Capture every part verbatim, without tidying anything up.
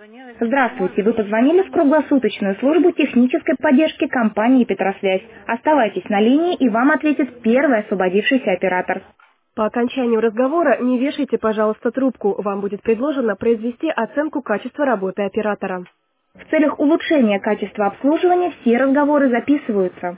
Здравствуйте, вы позвонили в круглосуточную службу технической поддержки компании «Петросвязь». Оставайтесь на линии, и вам ответит первый освободившийся оператор. По окончанию разговора не вешайте, пожалуйста, трубку. Вам будет предложено произвести оценку качества работы оператора. В целях улучшения качества обслуживания все разговоры записываются.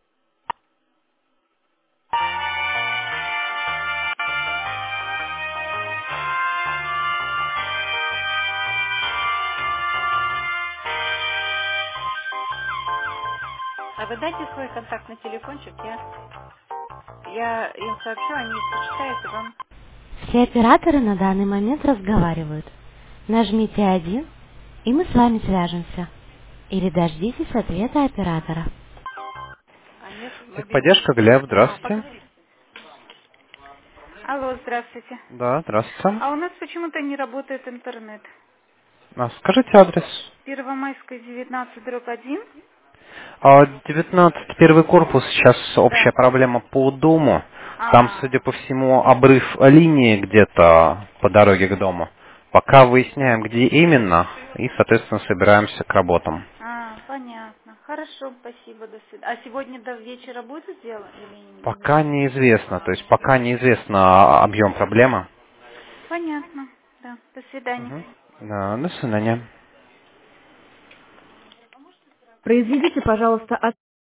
А вы дайте свой контактный телефончик, я, я им сообщу, они почитают и вам. Все операторы на данный момент разговаривают. Нажмите один, и мы с вами свяжемся. Или дождитесь ответа оператора. А нет, мобильный. Техподдержка, Глеб, А, здравствуйте. поговорите. Алло, здравствуйте. Да, здравствуйте. А у нас почему-то не работает интернет. А, скажите адрес. Первомайская, девятнадцать, дробь один. А, девятнадцать, первый корпус, сейчас общая Да. проблема по дому. Там, А, судя по всему, обрыв линии где-то по дороге к дому. Пока выясняем, где именно, и, соответственно, собираемся к работам. а, понятно. Хорошо, спасибо, до свидания. А сегодня до вечера будет сделано или нет? Пока неизвестно, то есть пока неизвестно объем проблемы. Понятно, да. До свидания. Мгм. Да, до свидания. Произведите, пожалуйста,